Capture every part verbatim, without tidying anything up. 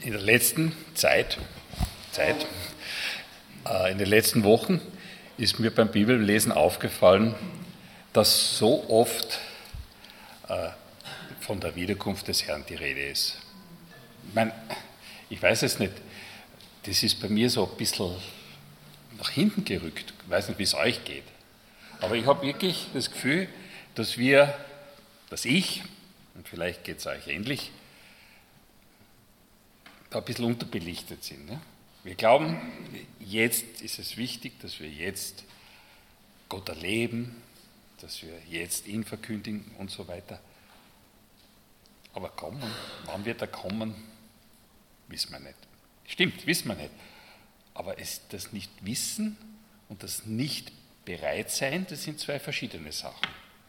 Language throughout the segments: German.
In der letzten Zeit, Zeit äh, in den letzten Wochen ist mir beim Bibellesen aufgefallen, dass so oft äh, von der Wiederkunft des Herrn die Rede ist. Ich meine, ich weiß es nicht, das ist bei mir so ein bisschen nach hinten gerückt. Ich weiß nicht, wie es euch geht. Aber ich habe wirklich das Gefühl, dass wir, dass ich, und vielleicht geht es euch ähnlich, da ein bisschen unterbelichtet sind. Ne? Wir glauben, jetzt ist es wichtig, dass wir jetzt Gott erleben, dass wir jetzt ihn verkündigen und so weiter. Aber kommen, wann wird er kommen, wissen wir nicht. Stimmt, wissen wir nicht. Aber es, das Nicht-Wissen und das Nicht-Bereitsein, das sind zwei verschiedene Sachen.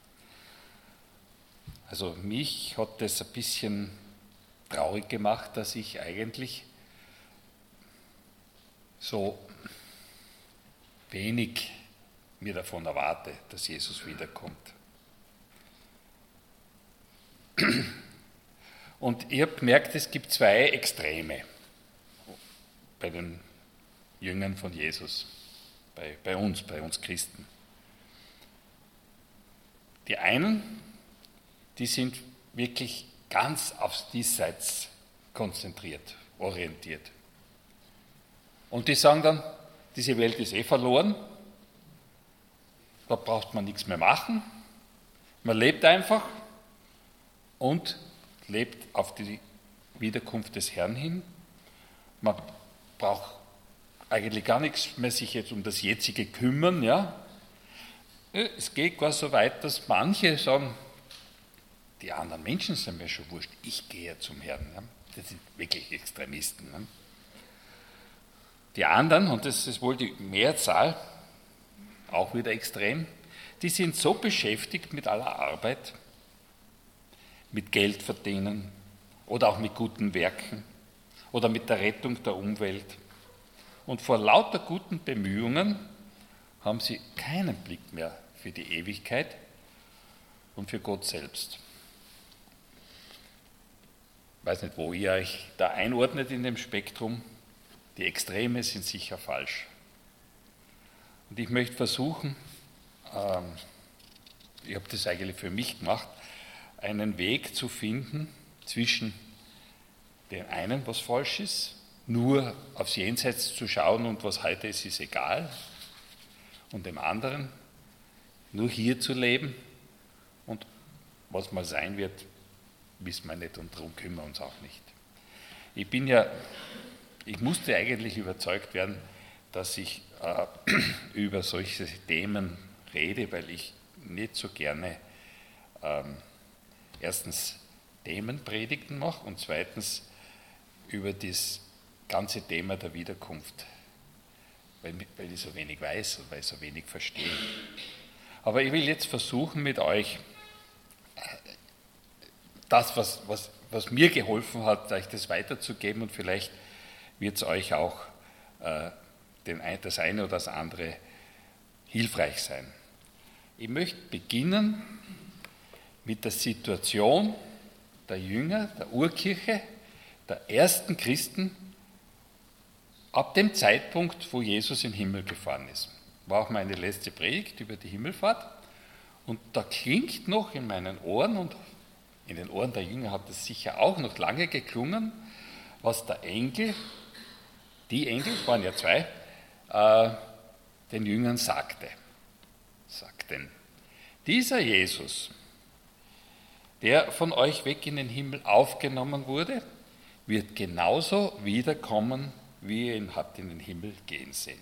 Also mich hat das ein bisschen traurig gemacht, dass ich eigentlich so wenig mir davon erwarte, dass Jesus wiederkommt. Und ich habe gemerkt, es gibt zwei Extreme bei den Jüngern von Jesus, bei, bei uns, bei uns Christen. Die einen, die sind wirklich ganz aufs Diesseits konzentriert, orientiert. Und die sagen dann, diese Welt ist eh verloren, da braucht man nichts mehr machen, man lebt einfach und lebt auf die Wiederkunft des Herrn hin. Man braucht eigentlich gar nichts mehr sich jetzt um das Jetzige kümmern. Ja? Es geht gar so weit, dass manche sagen, die anderen Menschen sind mir schon wurscht, ich gehe zum Herrn. Ja? Das sind wirklich Extremisten. Ne? Die anderen, und das ist wohl die Mehrzahl, auch wieder extrem, die sind so beschäftigt mit aller Arbeit, mit Geld verdienen oder auch mit guten Werken oder mit der Rettung der Umwelt. Und vor lauter guten Bemühungen haben sie keinen Blick mehr für die Ewigkeit und für Gott selbst. Ich weiß nicht, wo ihr euch da einordnet in dem Spektrum. Die Extreme sind sicher falsch. Und ich möchte versuchen, ähm, ich habe das eigentlich für mich gemacht, einen Weg zu finden zwischen dem einen, was falsch ist, nur aufs Jenseits zu schauen und was heute ist, ist egal, und dem anderen, nur hier zu leben und was mal sein wird, wissen wir nicht und darum kümmern wir uns auch nicht. Ich bin ja, ich musste eigentlich überzeugt werden, dass ich äh, über solche Themen rede, weil ich nicht so gerne ähm, erstens Themenpredigten mache und zweitens über das ganze Thema der Wiederkunft, weil, weil ich so wenig weiß und weil ich so wenig verstehe. Aber ich will jetzt versuchen mit euch, das, was, was, was mir geholfen hat, euch das weiterzugeben, und vielleicht wird es euch auch äh, den, das eine oder das andere hilfreich sein. Ich möchte beginnen mit der Situation der Jünger, der Urkirche, der ersten Christen, ab dem Zeitpunkt, wo Jesus in den Himmel gefahren ist. War auch meine letzte Predigt über die Himmelfahrt. Und da klingt noch in meinen Ohren, und in den Ohren der Jünger hat es sicher auch noch lange geklungen, was der Engel, die Engel, es waren ja zwei, äh, den Jüngern sagte. Sagten, dieser Jesus, der von euch weg in den Himmel aufgenommen wurde, wird genauso wiederkommen, wie ihr ihn habt in den Himmel gehen sehen.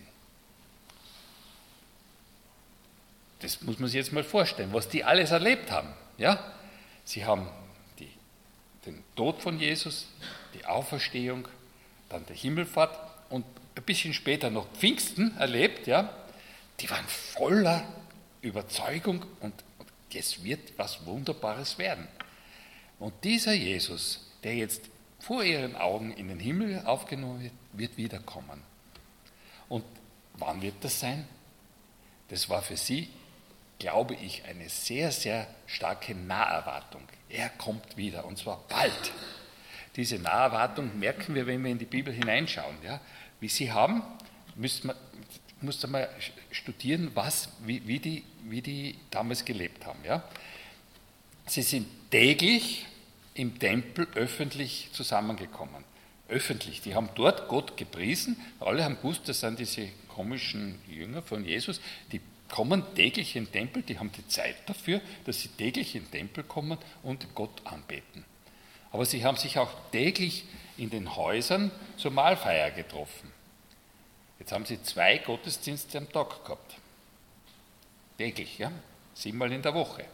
Das muss man sich jetzt mal vorstellen, was die alles erlebt haben. Ja? Sie haben die, den Tod von Jesus, die Auferstehung, dann die Himmelfahrt und ein bisschen später noch Pfingsten erlebt. Ja? Die waren voller Überzeugung und es wird was Wunderbares werden. Und dieser Jesus, der jetzt vor ihren Augen in den Himmel aufgenommen wird, wird wiederkommen. Und wann wird das sein? Das war für sie, glaube ich, eine sehr, sehr starke Naherwartung. Er kommt wieder, und zwar bald. diese Naherwartung merken wir, wenn wir in die Bibel hineinschauen. Ja? Wie sie haben, müsste man, musste man studieren, was, wie, wie, die, wie die damals gelebt haben. Ja? Sie sind täglich im Tempel öffentlich zusammengekommen. Öffentlich. Die haben dort Gott gepriesen. Alle haben gewusst, das sind diese komischen Jünger von Jesus, die kommen täglich in den Tempel, die haben die Zeit dafür, dass sie täglich in den Tempel kommen und Gott anbeten. Aber sie haben sich auch täglich in den Häusern zur Mahlfeier getroffen. Jetzt haben sie zwei Gottesdienste am Tag gehabt. Täglich, ja, siebenmal in der Woche.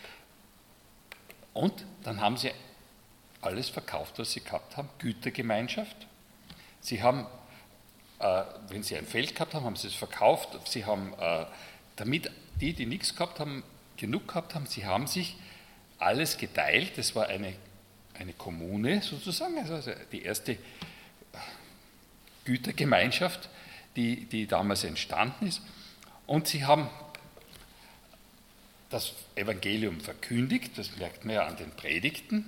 Und dann haben sie alles verkauft, was sie gehabt haben, Gütergemeinschaft. Sie haben, äh, wenn sie ein Feld gehabt haben, haben sie es verkauft. Sie haben, äh, damit die, die nichts gehabt haben, genug gehabt haben, sie haben sich alles geteilt. Das war eine, eine Kommune sozusagen, also die erste Gütergemeinschaft, die, die damals entstanden ist. Und sie haben das Evangelium verkündigt, das merkt man ja an den Predigten.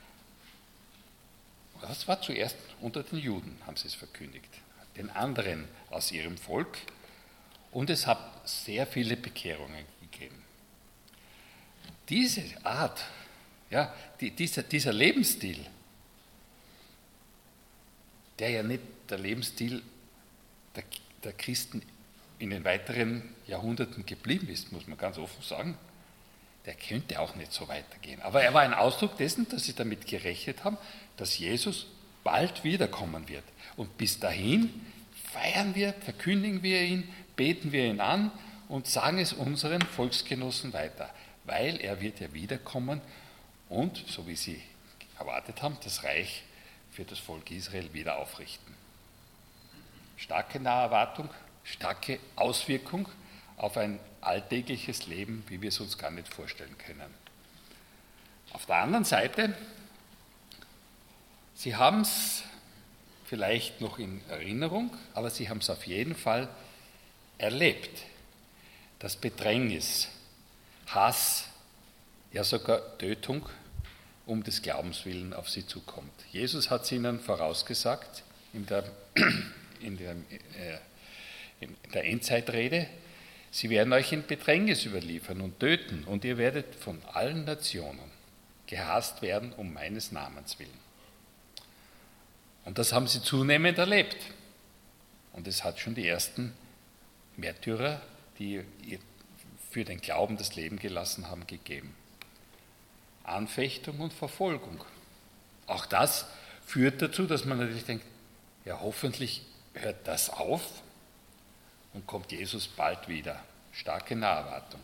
Das war zuerst unter den Juden, haben sie es verkündigt, den anderen aus ihrem Volk. Und es hat sehr viele Bekehrungen gegeben. Diese Art, ja, die, dieser, dieser Lebensstil, der ja nicht der Lebensstil der, der Christen in den weiteren Jahrhunderten geblieben ist, muss man ganz offen sagen, der könnte auch nicht so weitergehen. Aber er war ein Ausdruck dessen, dass sie damit gerechnet haben, dass Jesus bald wiederkommen wird. Und bis dahin feiern wir, verkündigen wir ihn, beten wir ihn an und sagen es unseren Volksgenossen weiter, weil er wird ja wiederkommen und, so wie sie erwartet haben, das Reich für das Volk Israel wieder aufrichten. Starke Naherwartung, starke Auswirkung auf ein alltägliches Leben, wie wir es uns gar nicht vorstellen können. Auf der anderen Seite, Sie haben es vielleicht noch in Erinnerung, aber Sie haben es auf jeden Fall erlebt, dass Bedrängnis, Hass, ja sogar Tötung um des Glaubens willen auf sie zukommt. Jesus hat es ihnen vorausgesagt in der, in der, äh, in der Endzeitrede, sie werden euch in Bedrängnis überliefern und töten und ihr werdet von allen Nationen gehasst werden um meines Namens willen. Und das haben sie zunehmend erlebt. Und es hat schon die ersten Märtyrer, die für den Glauben das Leben gelassen haben, gegeben. Anfechtung und Verfolgung. Auch das führt dazu, dass man natürlich denkt, ja hoffentlich hört das auf und kommt Jesus bald wieder. Starke Naherwartung.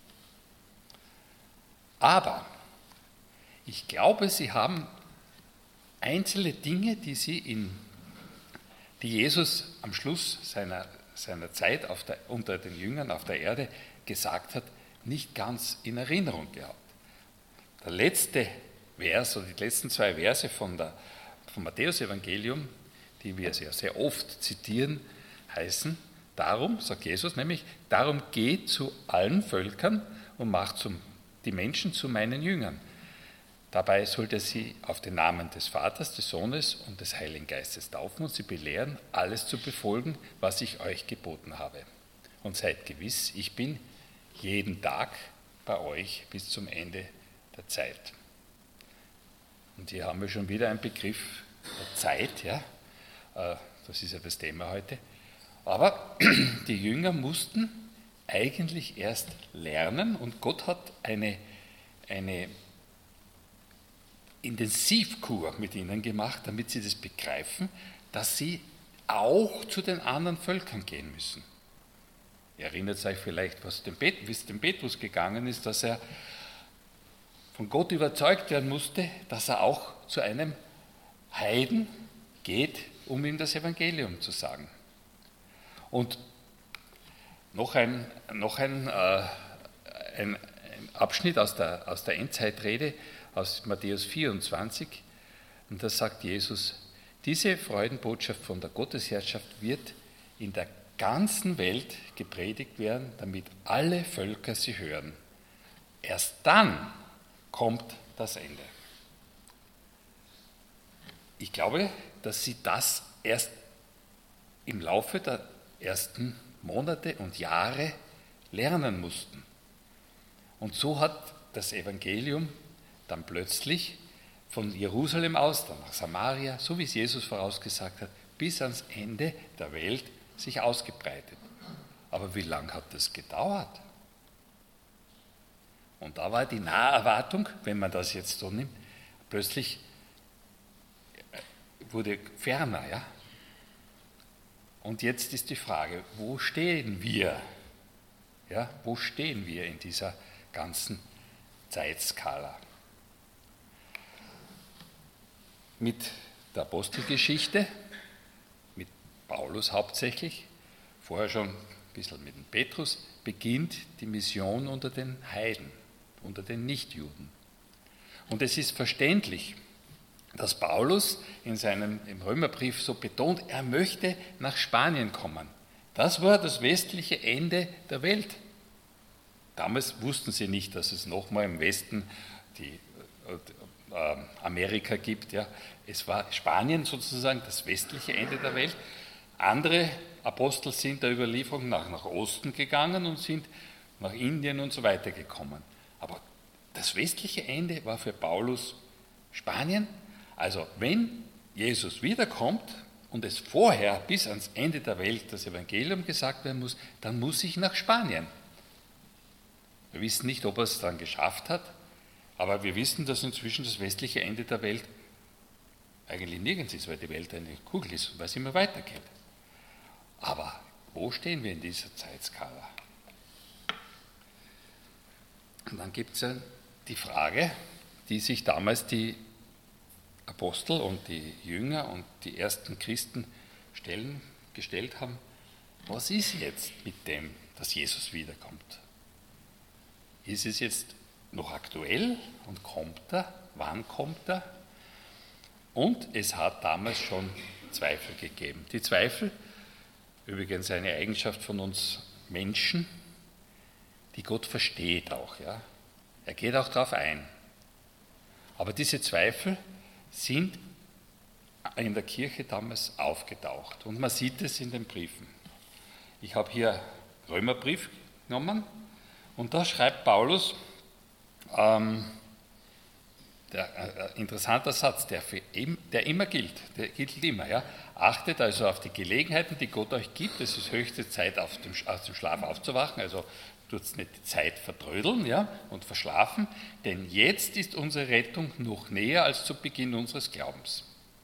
Aber ich glaube, sie haben einzelne Dinge, die sie in, die Jesus am Schluss seiner, seiner Zeit auf der, unter den Jüngern auf der Erde gesagt hat, nicht ganz in Erinnerung gehabt. Der letzte Vers, oder die letzten zwei Verse von der, vom Matthäus-Evangelium, die wir sehr, sehr oft zitieren, heißen, darum, sagt Jesus nämlich, darum geht zu allen Völkern und macht zum, die Menschen zu meinen Jüngern. Dabei sollt ihr sie auf den Namen des Vaters, des Sohnes und des Heiligen Geistes taufen und sie belehren, alles zu befolgen, was ich euch geboten habe. Und seid gewiss, ich bin jeden Tag bei euch bis zum Ende der Zeit. Und hier haben wir schon wieder einen Begriff der Zeit, ja, das ist ja das Thema heute. Aber die Jünger mussten eigentlich erst lernen und Gott hat eine, eine Intensivkur mit ihnen gemacht, damit sie das begreifen, dass sie auch zu den anderen Völkern gehen müssen. Ihr erinnert euch vielleicht, was dem Pet- wie es dem Petrus gegangen ist, dass er von Gott überzeugt werden musste, dass er auch zu einem Heiden geht, um ihm das Evangelium zu sagen. Und noch ein, noch ein, äh, ein, ein Abschnitt aus der, aus der Endzeitrede, aus Matthäus vierundzwanzig, und da sagt Jesus, diese Freudenbotschaft von der Gottesherrschaft wird in der ganzen Welt gepredigt werden, damit alle Völker sie hören. Erst dann kommt das Ende. ich glaube, dass sie das erst im Laufe der ersten Monate und Jahre lernen mussten. Und so hat das Evangelium dann plötzlich von Jerusalem aus, dann nach Samaria, so wie es Jesus vorausgesagt hat, bis ans Ende der Welt sich ausgebreitet. Aber wie lange hat das gedauert? Und da war die Naherwartung, wenn man das jetzt so nimmt, plötzlich wurde ferner. Ja? Und jetzt ist die Frage, wo stehen wir? Ja, wo stehen wir in dieser ganzen Zeitskala? Mit der Apostelgeschichte, mit Paulus hauptsächlich, vorher schon ein bisschen mit dem Petrus, beginnt die Mission unter den Heiden, unter den Nichtjuden. Und es ist verständlich, dass Paulus in seinem im Römerbrief so betont, er möchte nach Spanien kommen. Das war das westliche Ende der Welt. Damals wussten sie nicht, dass es nochmal im Westen die äh, Amerika gibt. Ja. Es war Spanien sozusagen das westliche Ende der Welt. Andere Apostel sind der Überlieferung nach, nach Osten gegangen und sind nach Indien und so weiter gekommen. Aber das westliche Ende war für Paulus Spanien. Also wenn Jesus wiederkommt und es vorher bis ans Ende der Welt das Evangelium gesagt werden muss, dann muss ich nach Spanien. Wir wissen nicht, ob er es dann geschafft hat, aber wir wissen, dass inzwischen das westliche Ende der Welt eigentlich nirgends ist, weil die Welt eine Kugel ist und weil es immer weitergeht. Aber wo stehen wir in dieser Zeitskala? Und dann gibt es ja die Frage, die sich damals die Apostel und die Jünger und die ersten Christen stellen, gestellt haben, was ist jetzt mit dem, dass Jesus wiederkommt? Ist es jetzt noch aktuell und kommt er? Wann kommt er? Und es hat damals schon Zweifel gegeben. Die Zweifel, übrigens eine Eigenschaft von uns Menschen, die Gott versteht auch. Ja? Er geht auch darauf ein. Aber diese Zweifel sind in der Kirche damals aufgetaucht. Und man sieht es in den Briefen. Ich habe hier Römerbrief genommen und da schreibt Paulus, ähm, der, äh, interessanter Satz, der, für, der immer gilt, der gilt immer. Ja? Achtet also auf die Gelegenheiten, die Gott euch gibt. Es ist höchste Zeit, aus dem, aus dem Schlaf aufzuwachen, also tut nicht die Zeit vertrödeln, ja, und verschlafen, denn jetzt ist unsere Rettung noch näher als zu Beginn unseres Glaubens.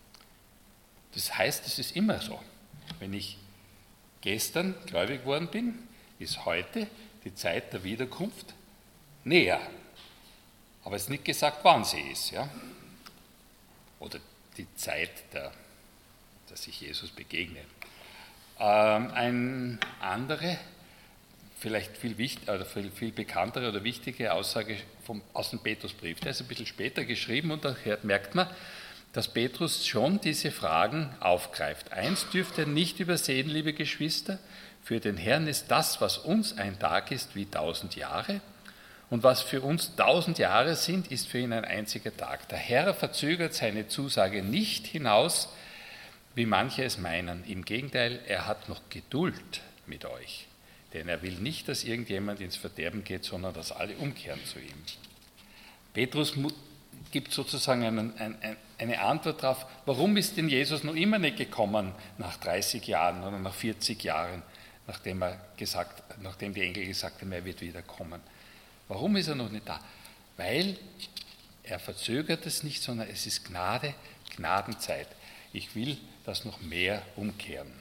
Das heißt, es ist immer so. Wenn ich gestern gläubig geworden bin, ist heute die Zeit der Wiederkunft näher. Aber es ist nicht gesagt, wann sie ist. Ja? Oder die Zeit, der, dass ich Jesus begegne. Ähm, eine andere, vielleicht viel, wichtig, oder viel, viel bekanntere oder wichtige Aussage vom, aus dem Petrusbrief. Der ist ein bisschen später geschrieben und daher merkt man, dass Petrus schon diese Fragen aufgreift. Eins dürft ihr nicht übersehen, liebe Geschwister, für den Herrn ist das, was uns ein Tag ist, wie tausend Jahre, und was für uns tausend Jahre sind, ist für ihn ein einziger Tag. Der Herr verzögert seine Zusage nicht hinaus, wie manche es meinen. Im Gegenteil, er hat noch Geduld mit euch. Denn er will nicht, dass irgendjemand ins Verderben geht, sondern dass alle umkehren zu ihm. Petrus gibt sozusagen einen, ein, eine Antwort darauf, warum ist denn Jesus noch immer nicht gekommen nach dreißig Jahren oder nach vierzig Jahren, nachdem, er gesagt, nachdem die Engel gesagt haben, er wird wiederkommen. Warum ist er noch nicht da? Weil er verzögert es nicht, sondern es ist Gnade, Gnadenzeit. Ich will, dass noch mehr umkehren.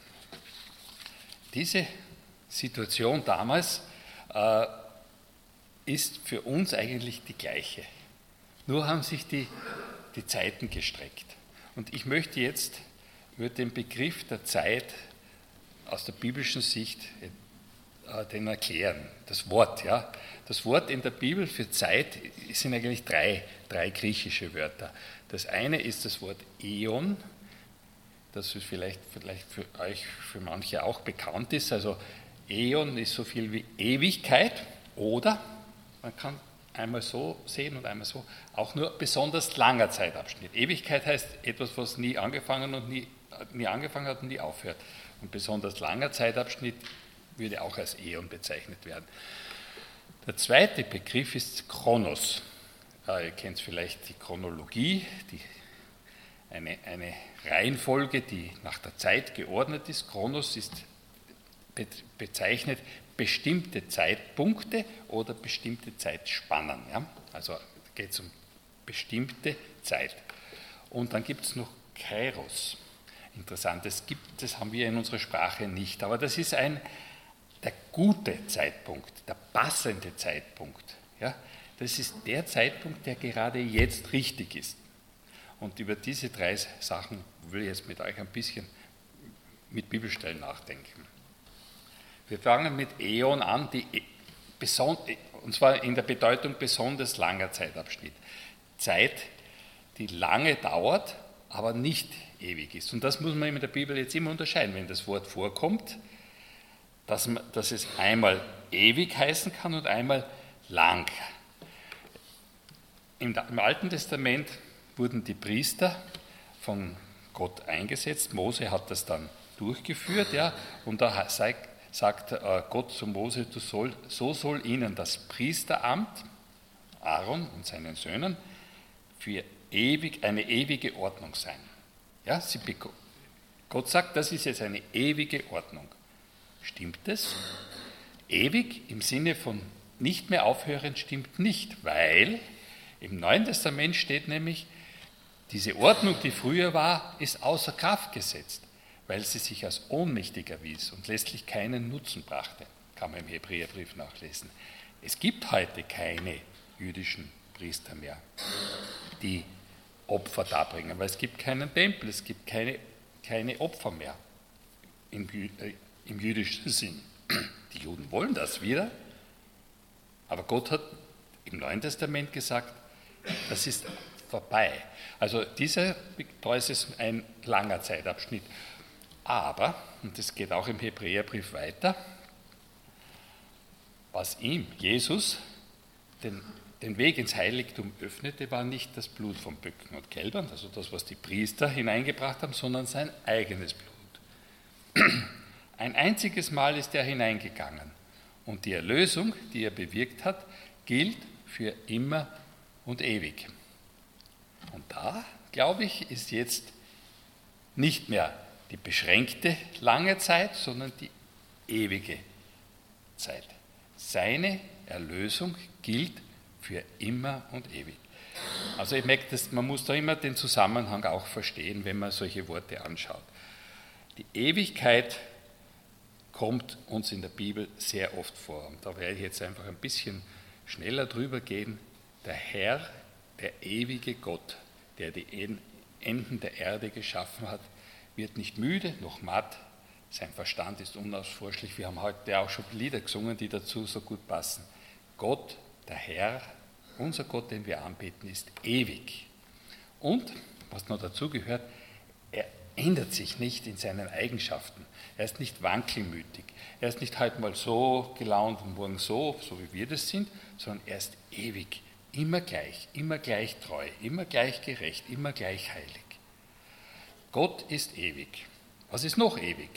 Diese Situation damals äh, ist für uns eigentlich die gleiche. Nur haben sich die, die Zeiten gestreckt. Und ich möchte jetzt über den Begriff der Zeit aus der biblischen Sicht äh, den erklären. Das Wort, ja. Das Wort in der Bibel für Zeit sind eigentlich drei, drei griechische Wörter. Das eine ist das Wort Äon, das vielleicht, vielleicht für euch, für manche auch bekannt ist. Also Äon ist so viel wie Ewigkeit oder man kann einmal so sehen und einmal so, auch nur besonders langer Zeitabschnitt. Ewigkeit heißt etwas, was nie angefangen und nie, nie angefangen hat und nie aufhört. Und besonders langer Zeitabschnitt würde auch als Äon bezeichnet werden. Der zweite Begriff ist Chronos. Ja, ihr kennt vielleicht die Chronologie, die, eine, eine Reihenfolge, die nach der Zeit geordnet ist. Chronos ist be, bezeichnet bestimmte Zeitpunkte oder bestimmte Zeitspannen. Ja? Also geht es um bestimmte Zeit. Und dann gibt es noch Kairos. Interessant, das, gibt, das haben wir in unserer Sprache nicht, aber das ist ein, der gute Zeitpunkt, der passende Zeitpunkt. Ja? Das ist der Zeitpunkt, der gerade jetzt richtig ist. Und über diese drei Sachen will ich jetzt mit euch ein bisschen mit Bibelstellen nachdenken. Wir fangen mit Äon an, die, und zwar in der Bedeutung besonders langer Zeitabschnitt. Zeit, die lange dauert, aber nicht ewig ist. Und das muss man in der Bibel jetzt immer unterscheiden, wenn das Wort vorkommt, dass, man, dass es einmal ewig heißen kann und einmal lang. Im, Im Alten Testament wurden die Priester von Gott eingesetzt. Mose hat das dann durchgeführt, ja, und da sagt, sagt Gott zu Mose, du soll, so soll ihnen das Priesteramt, Aaron und seinen Söhnen, für ewig, eine ewige Ordnung sein. Ja, sie, Gott sagt, das ist jetzt eine ewige Ordnung. Stimmt es? Ewig im Sinne von nicht mehr aufhören stimmt nicht, weil im Neuen Testament steht nämlich, diese Ordnung, die früher war, ist außer Kraft gesetzt, weil sie sich als ohnmächtig erwies und letztlich keinen Nutzen brachte. Kann man im Hebräerbrief nachlesen. Es gibt heute keine jüdischen Priester mehr, die Opfer darbringen, weil es gibt keinen Tempel, es gibt keine, keine Opfer mehr im, äh, im jüdischen Sinn. Die Juden wollen das wieder, aber Gott hat im Neuen Testament gesagt, das ist vorbei. Also dieser, da ist es ein langer Zeitabschnitt. Aber, und das geht auch im Hebräerbrief weiter, was ihm, Jesus, den, den Weg ins Heiligtum öffnete, war nicht das Blut von Böcken und Kälbern, also das, was die Priester hineingebracht haben, sondern sein eigenes Blut. Ein einziges Mal ist er hineingegangen und die Erlösung, die er bewirkt hat, gilt für immer und ewig. Und da, glaube ich, ist jetzt nicht mehr die beschränkte lange Zeit, sondern die ewige Zeit. Seine Erlösung gilt für immer und ewig. Also ich merke, dass man muss da immer den Zusammenhang auch verstehen, wenn man solche Worte anschaut. Die Ewigkeit kommt uns in der Bibel sehr oft vor. Und da werde ich jetzt einfach ein bisschen schneller drüber gehen. Der Herr, der ewige Gott, der die Enden der Erde geschaffen hat, wird nicht müde noch matt, sein Verstand ist unausforschlich. Wir haben heute auch schon Lieder gesungen, die dazu so gut passen. Gott, der Herr, unser Gott, den wir anbeten, ist ewig. Und, was noch dazu gehört, er ändert sich nicht in seinen Eigenschaften. Er ist nicht wankelmütig. Er ist nicht heute mal so gelaunt und morgen so, so wie wir das sind, sondern er ist ewig, immer gleich, immer gleich treu, immer gleich gerecht, immer gleich heilig. Gott ist ewig. Was ist noch ewig?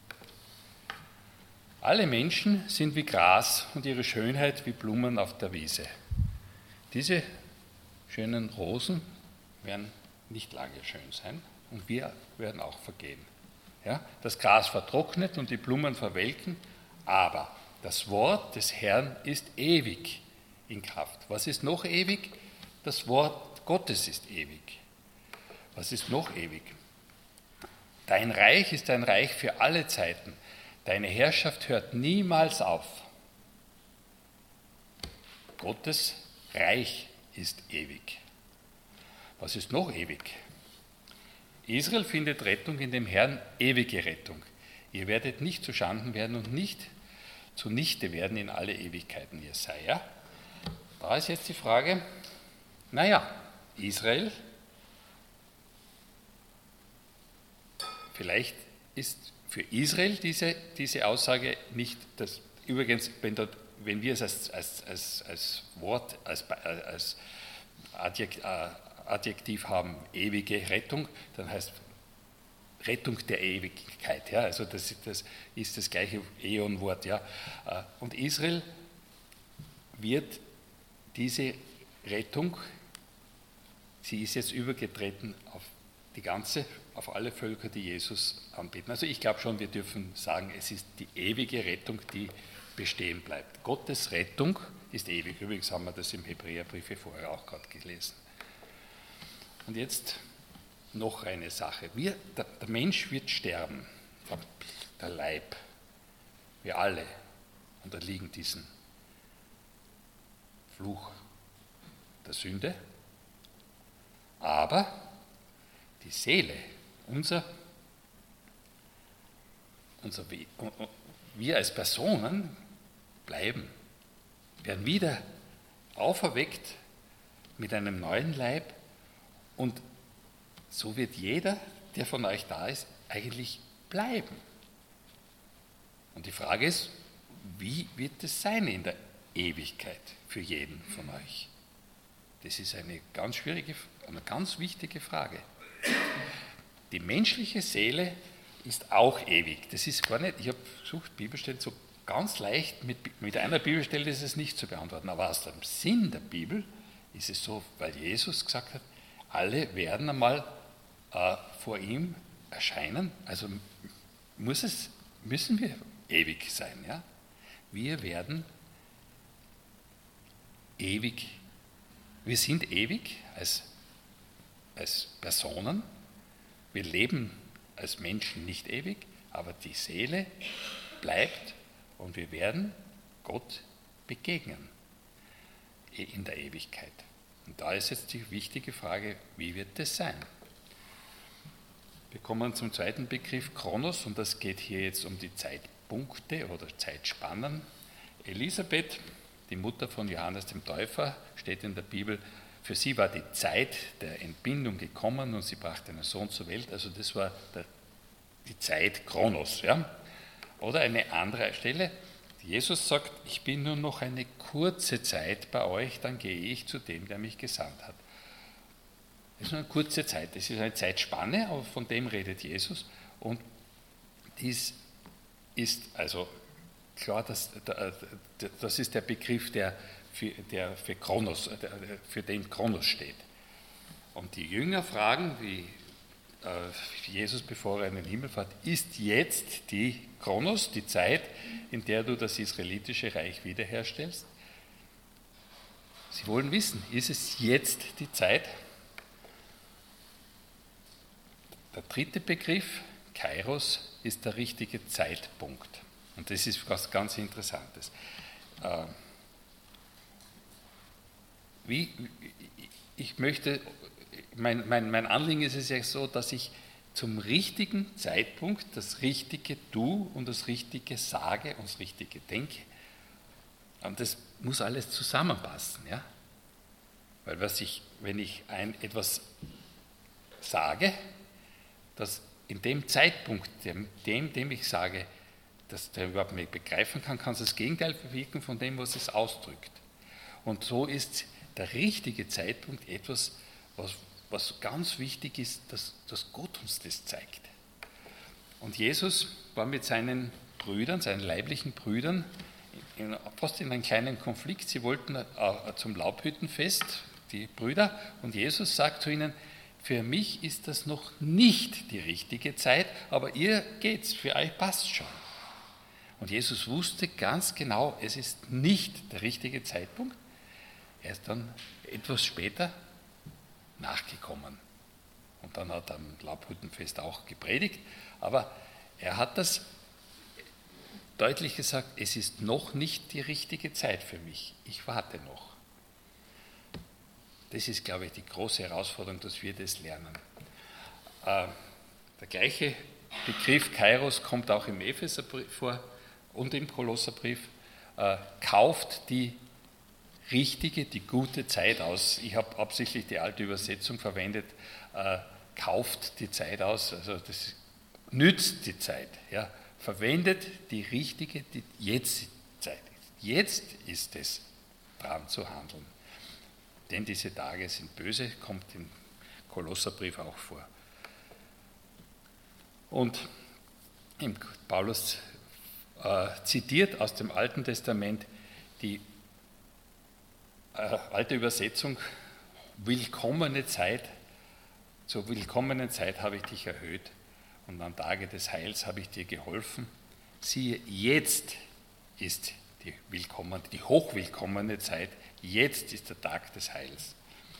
Alle Menschen sind wie Gras und ihre Schönheit wie Blumen auf der Wiese. Diese schönen Rosen werden nicht lange schön sein und wir werden auch vergehen. Ja? Das Gras vertrocknet und die Blumen verwelken, aber das Wort des Herrn ist ewig in Kraft. Was ist noch ewig? Das Wort Gottes ist ewig. Was ist noch ewig? Dein Reich ist ein Reich für alle Zeiten. Deine Herrschaft hört niemals auf. Gottes Reich ist ewig. Was ist noch ewig? Israel findet Rettung in dem Herrn, ewige Rettung. Ihr werdet nicht zu Schanden werden und nicht zunichte werden in alle Ewigkeiten, Jesaja. Da ist jetzt die Frage, naja, Israel, vielleicht ist für Israel diese, diese Aussage nicht das. Übrigens, wenn, dort, wenn wir es als, als, als, als Wort, als, als Adjektiv haben, ewige Rettung, dann heißt Rettung der Ewigkeit. Ja? Also das, das ist das gleiche Äon-Wort. Ja? Und Israel wird diese Rettung, sie ist jetzt übergetreten auf die ganze, auf alle Völker, die Jesus anbeten. Also ich glaube schon, wir dürfen sagen, es ist die ewige Rettung, die bestehen bleibt. Gottes Rettung ist ewig. Übrigens haben wir das im Hebräerbrief vorher auch gerade gelesen. Und jetzt noch eine Sache. Wir, der, der Mensch wird sterben, der Leib. Wir alle unterliegen diesem Fluch der Sünde. Aber die Seele, unser, unser wir als Personen bleiben, werden wieder auferweckt mit einem neuen Leib und so wird jeder, der von euch da ist, eigentlich bleiben. Und die Frage ist, wie wird es sein in der Ewigkeit für jeden von euch? Das ist eine ganz schwierige, eine ganz wichtige Frage. Die menschliche Seele ist auch ewig. Das ist gar nicht, ich habe versucht, Bibelstellen so ganz leicht, mit, mit einer Bibelstelle ist es nicht zu beantworten, aber aus dem Sinn der Bibel ist es so, weil Jesus gesagt hat, alle werden einmal äh, vor ihm erscheinen, also muss es, müssen wir ewig sein. Ja? Wir werden ewig, wir sind ewig als, als Personen, wir leben als Menschen nicht ewig, aber die Seele bleibt und wir werden Gott begegnen in der Ewigkeit. Und da ist jetzt die wichtige Frage, wie wird das sein? Wir kommen zum zweiten Begriff, Chronos, und das geht hier jetzt um die Zeitpunkte oder Zeitspannen. Elisabeth, die Mutter von Johannes dem Täufer, steht in der Bibel, für sie war die Zeit der Entbindung gekommen und sie brachte einen Sohn zur Welt, also das war der, die Zeit Chronos. Ja? Oder eine andere Stelle, Jesus sagt, ich bin nur noch eine kurze Zeit bei euch, dann gehe ich zu dem, der mich gesandt hat. Das ist nur eine kurze Zeit, das ist eine Zeitspanne, aber von dem redet Jesus. Und dies ist also klar, dass, das ist der Begriff, der für, der für, Chronos, für den Chronos steht. Und die Jünger fragen, wie Jesus, bevor er in den Himmel fährt, ist jetzt die Chronos, die Zeit, in der du das israelitische Reich wiederherstellst? Sie wollen wissen, ist es jetzt die Zeit? Der dritte Begriff, Kairos, ist der richtige Zeitpunkt. Und das ist was ganz Interessantes. Wie, ich möchte, mein, mein, mein Anliegen ist es ja so, dass ich zum richtigen Zeitpunkt das Richtige tue und das Richtige sage und das Richtige denke. Und das muss alles zusammenpassen. Ja? Weil was ich, wenn ich ein, etwas sage, dass in dem Zeitpunkt, dem, dem, dem ich sage, dass der überhaupt nicht begreifen kann, kann es das Gegenteil bewirken von dem, was es ausdrückt. Und so ist der richtige Zeitpunkt etwas, was, was ganz wichtig ist, dass, dass Gott uns das zeigt. Und Jesus war mit seinen Brüdern, seinen leiblichen Brüdern, in, fast in einem kleinen Konflikt. Sie wollten äh, zum Laubhüttenfest, die Brüder, und Jesus sagt zu ihnen, für mich ist das noch nicht die richtige Zeit, aber ihr geht's, für euch passt schon. Und Jesus wusste ganz genau, es ist nicht der richtige Zeitpunkt. Er ist dann etwas später nachgekommen. Und dann hat er am Laubhüttenfest auch gepredigt. Aber er hat das deutlich gesagt, es ist noch nicht die richtige Zeit für mich. Ich warte noch. Das ist, glaube ich, die große Herausforderung, dass wir das lernen. Äh, der gleiche Begriff Kairos kommt auch im Epheserbrief vor und im Kolosserbrief. Äh, kauft die richtige, die gute Zeit aus. Ich habe absichtlich die alte Übersetzung verwendet. Äh, kauft die Zeit aus, also das nützt die Zeit. Ja. Verwendet die richtige, die jetzige Zeit. Jetzt ist es dran zu handeln. Denn diese Tage sind böse, kommt im Kolosserbrief auch vor. Und Paulus äh, zitiert aus dem Alten Testament die äh, alte Übersetzung, willkommene Zeit, zur willkommenen Zeit habe ich dich erhöht und am Tage des Heils habe ich dir geholfen. Siehe, jetzt ist die willkommene, die hochwillkommene Zeit, jetzt ist der Tag des Heils.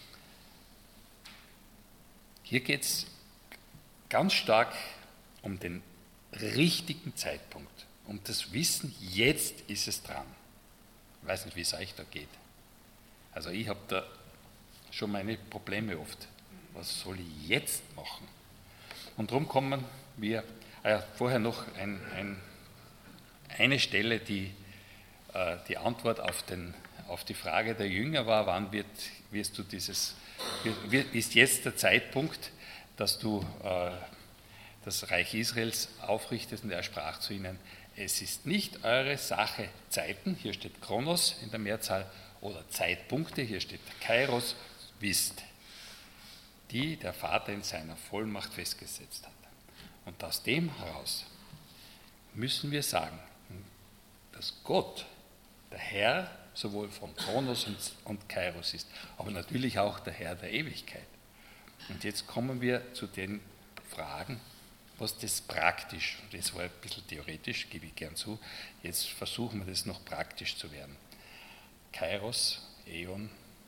Hier geht es ganz stark um den richtigen Zeitpunkt, um das Wissen, jetzt ist es dran. Ich weiß nicht, wie es euch da geht. Also ich habe da schon meine Probleme oft. Was soll ich jetzt machen? Und darum kommen wir, äh, vorher noch ein, ein, eine Stelle, die äh, die Antwort auf, den, auf die Frage der Jünger war, wann wird, wirst du dieses, wird, ist jetzt der Zeitpunkt, dass du äh, das Reich Israels aufrichtest, und er sprach zu ihnen, es ist nicht eure Sache, Zeiten, hier steht Chronos in der Mehrzahl, oder Zeitpunkte, hier steht Kairos, wisst, die der Vater in seiner Vollmacht festgesetzt hat. Und aus dem heraus müssen wir sagen, dass Gott, der Herr, sowohl von Chronos und, und Kairos ist, aber natürlich auch der Herr der Ewigkeit. Und jetzt kommen wir zu den Fragen, was das praktisch, und das war ein bisschen theoretisch, gebe ich gern zu, jetzt versuchen wir das noch praktisch zu werden. Kairos, Äon,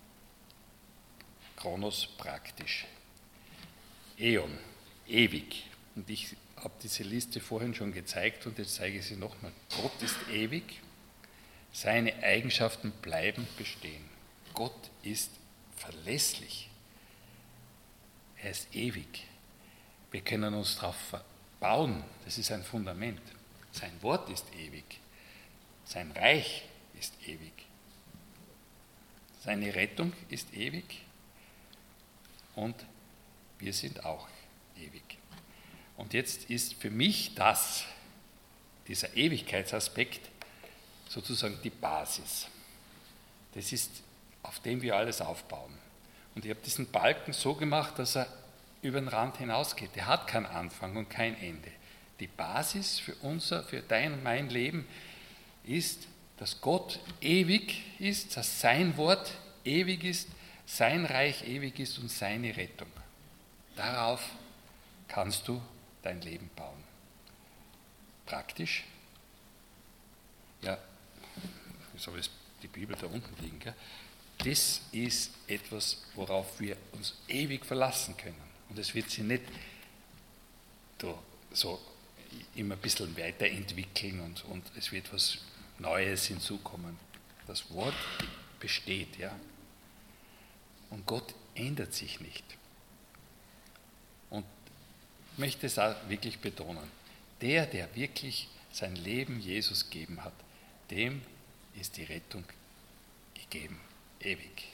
Chronos, praktisch. Äon, ewig. Und ich habe diese Liste vorhin schon gezeigt und jetzt zeige ich sie nochmal. Gott ist ewig, seine Eigenschaften bleiben bestehen. Gott ist verlässlich. Er ist ewig. Wir können uns darauf bauen, das ist ein Fundament. Sein Wort ist ewig. Sein Reich ist ewig. Seine Rettung ist ewig und wir sind auch ewig. Und jetzt ist für mich das, dieser Ewigkeitsaspekt, sozusagen die Basis. Das ist, auf dem wir alles aufbauen. Und ich habe diesen Balken so gemacht, dass er über den Rand hinausgeht. Er hat keinen Anfang und kein Ende. Die Basis für unser, für dein und mein Leben ist, dass Gott ewig ist, dass sein Wort ewig ist, sein Reich ewig ist und seine Rettung. Darauf kannst du dein Leben bauen. Praktisch? Ja, jetzt habe ich die Bibel da unten liegen. Gell? Das ist etwas, worauf wir uns ewig verlassen können. Und es wird sich nicht so immer ein bisschen weiterentwickeln und, und es wird was Neues hinzukommen. Das Wort besteht, ja. Und Gott ändert sich nicht. Und ich möchte es auch wirklich betonen. Der, der wirklich sein Leben Jesus gegeben hat, dem ist die Rettung gegeben, ewig.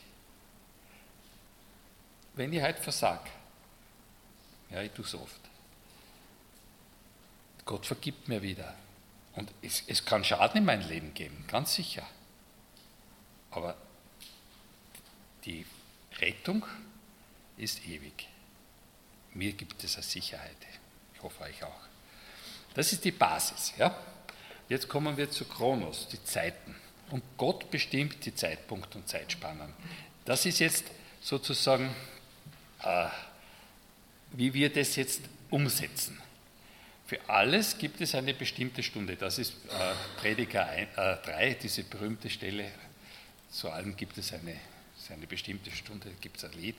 Wenn ich heute versage, ja, ich tue es oft, Gott vergibt mir wieder. Und es, es kann Schaden in mein Leben geben, ganz sicher. Aber die Rettung ist ewig. Mir gibt es eine Sicherheit. Ich hoffe euch auch. Das ist die Basis. Ja? Jetzt kommen wir zu Chronos, die Zeiten. Und Gott bestimmt die Zeitpunkte und Zeitspannen. Das ist jetzt sozusagen, äh, wie wir das jetzt umsetzen. Für alles gibt es eine bestimmte Stunde. Das ist äh, Prediger drei, diese berühmte Stelle. Zu allem gibt es eine, eine bestimmte Stunde, gibt es ein Lied.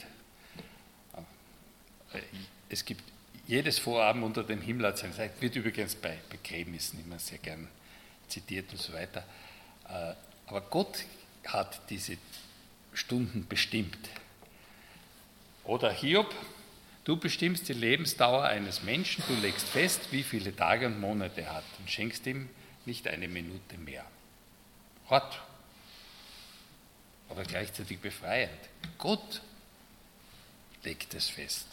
Es gibt jedes Vorhaben unter dem Himmel hat seine Zeit, wird übrigens bei Begräbnissen immer sehr gern zitiert und so weiter. Aber Gott hat diese Stunden bestimmt. Oder Hiob, du bestimmst die Lebensdauer eines Menschen, du legst fest, wie viele Tage und Monate er hat und schenkst ihm nicht eine Minute mehr. Hart, aber gleichzeitig befreiend. Gott legt es fest.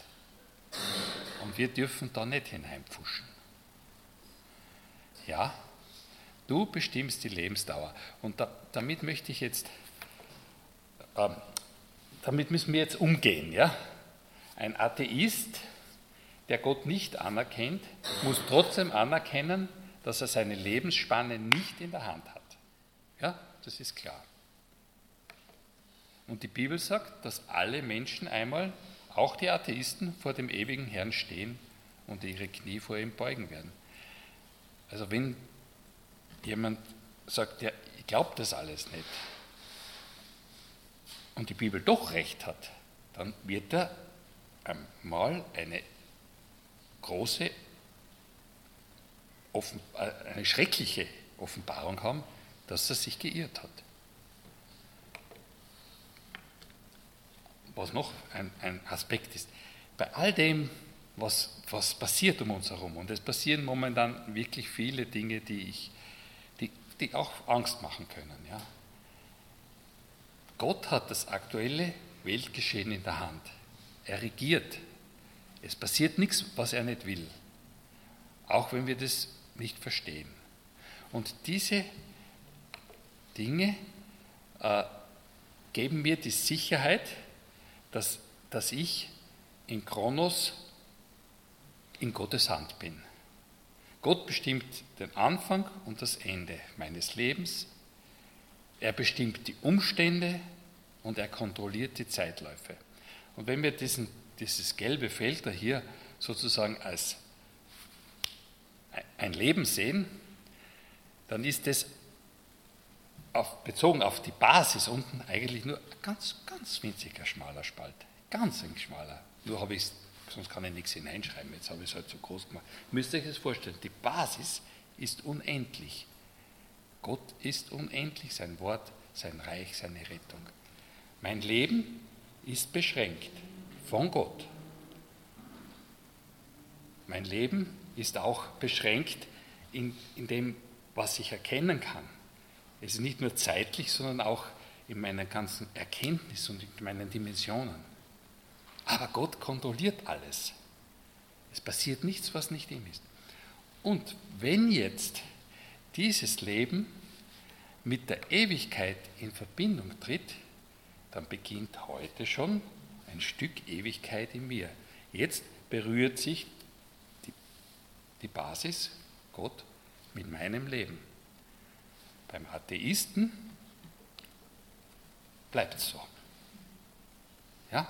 Und wir dürfen da nicht hineinpfuschen. Ja, Du bestimmst die Lebensdauer. Und da, damit möchte ich jetzt, äh, damit müssen wir jetzt umgehen. Ja? Ein Atheist, der Gott nicht anerkennt, muss trotzdem anerkennen, dass er seine Lebensspanne nicht in der Hand hat. Ja, das ist klar. Und die Bibel sagt, dass alle Menschen einmal, auch die Atheisten, vor dem ewigen Herrn stehen und ihre Knie vor ihm beugen werden. Also wenn jemand sagt, ja, ich glaube das alles nicht, und die Bibel doch recht hat, dann wird er einmal eine große, eine schreckliche Offenbarung haben, dass er sich geirrt hat. Was noch ein, ein Aspekt ist, bei all dem, was, was passiert um uns herum, und es passieren momentan wirklich viele Dinge, die, ich, die, die auch Angst machen können. Ja. Gott hat das aktuelle Weltgeschehen in der Hand. Er regiert. Es passiert nichts, was er nicht will, auch wenn wir das nicht verstehen. Und diese Dinge äh, geben mir die Sicherheit, dass, dass ich in Chronos in Gottes Hand bin. Gott bestimmt den Anfang und das Ende meines Lebens. Er bestimmt die Umstände und er kontrolliert die Zeitläufe. Und wenn wir diesen, dieses gelbe Feld da hier sozusagen als ein Leben sehen, dann ist das auf, bezogen auf die Basis unten eigentlich nur ein ganz, ganz winziger schmaler Spalt. Ganz ein schmaler. Nur habe ich es, sonst kann ich nichts hineinschreiben, jetzt habe ich es halt so groß gemacht. Müsst ihr euch das vorstellen, die Basis ist unendlich. Gott ist unendlich, sein Wort, sein Reich, seine Rettung. Mein Leben ist beschränkt von Gott. Mein Leben ist auch beschränkt in, in dem, was ich erkennen kann. Es ist nicht nur zeitlich, sondern auch in meiner ganzen Erkenntnis und in meinen Dimensionen. Aber Gott kontrolliert alles. Es passiert nichts, was nicht ihm ist. Und wenn jetzt dieses Leben mit der Ewigkeit in Verbindung tritt, dann beginnt heute schon ein Stück Ewigkeit in mir. Jetzt berührt sich die, die Basis, Gott, mit meinem Leben. Beim Atheisten bleibt es so. Ja?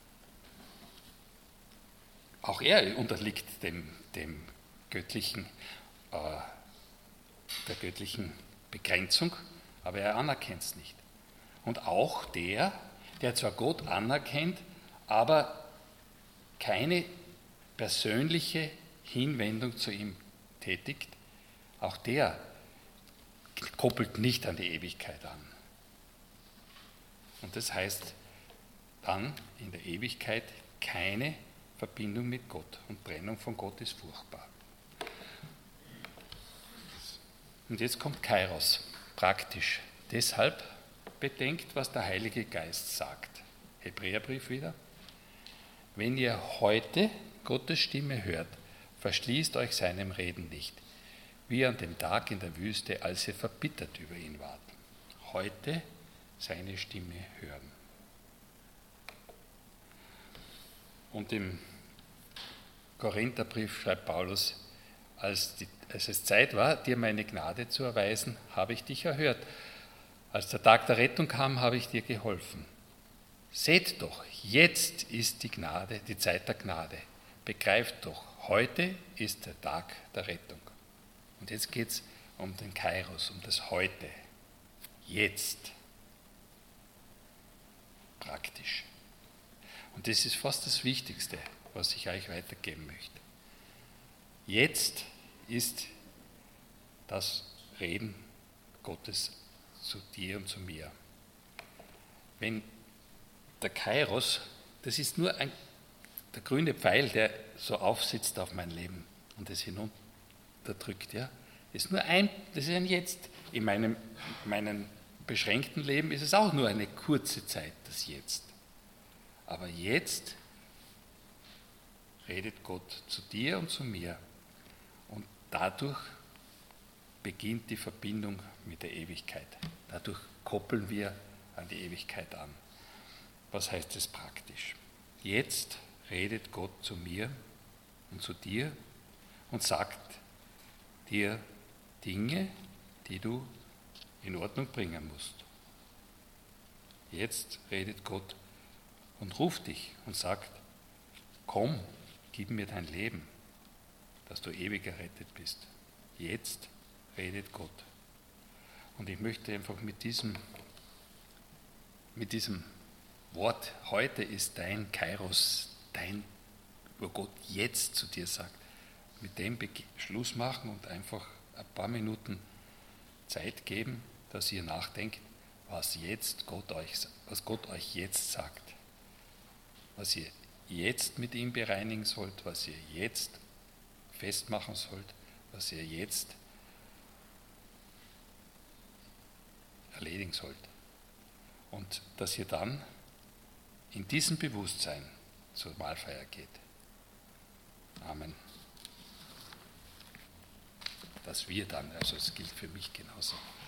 Auch er unterliegt dem, dem göttlichen, äh, der göttlichen Begrenzung, aber er anerkennt es nicht. Und auch der, der zwar Gott anerkennt, aber keine persönliche Hinwendung zu ihm tätigt, auch der koppelt nicht an die Ewigkeit an. Und das heißt dann in der Ewigkeit keine Verbindung mit Gott. Und Trennung von Gott ist furchtbar. Und jetzt kommt Kairos, praktisch. Deshalb bedenkt, was der Heilige Geist sagt. Hebräerbrief wieder. Wenn ihr heute Gottes Stimme hört, verschließt euch seinem Reden nicht, wie an dem Tag in der Wüste, als ihr verbittert über ihn wart. Heute seine Stimme hören. Und im Korintherbrief schreibt Paulus, als, die, als es Zeit war, dir meine Gnade zu erweisen, habe ich dich erhört. Als der Tag der Rettung kam, habe ich dir geholfen. Seht doch, jetzt ist die Gnade, die Zeit der Gnade. Begreift doch, heute ist der Tag der Rettung. Und jetzt geht es um den Kairos, um das Heute. Jetzt. Praktisch. Und das ist fast das Wichtigste, was ich euch weitergeben möchte. Jetzt ist das Reden Gottes zu dir und zu mir. Wenn der Kairos, das ist nur ein, der grüne Pfeil, der so aufsitzt auf mein Leben und das hinunterdrückt, ja, ist nur ein, das ist ein Jetzt. In meinem, meinem beschränkten Leben ist es auch nur eine kurze Zeit, das Jetzt. Aber jetzt redet Gott zu dir und zu mir und dadurch beginnt die Verbindung mit der Ewigkeit. Dadurch koppeln wir an die Ewigkeit an. Was heißt das praktisch? Jetzt redet Gott zu mir und zu dir und sagt dir Dinge, die du in Ordnung bringen musst. Jetzt redet Gott und ruft dich und sagt, komm, gib mir dein Leben, dass du ewig errettet bist. Jetzt redet Gott. Und ich möchte einfach mit diesem, mit diesem Wort, heute ist dein Kairos, dein, wo Gott jetzt zu dir sagt, mit dem Schluss machen und einfach ein paar Minuten Zeit geben, dass ihr nachdenkt, was jetzt Gott euch, was Gott euch jetzt sagt, was ihr jetzt mit ihm bereinigen sollt, was ihr jetzt festmachen sollt, was ihr jetzt erledigen sollt. Und dass ihr dann in diesem Bewusstsein zur Mahlfeier geht. Amen. Dass wir dann, also es gilt für mich genauso.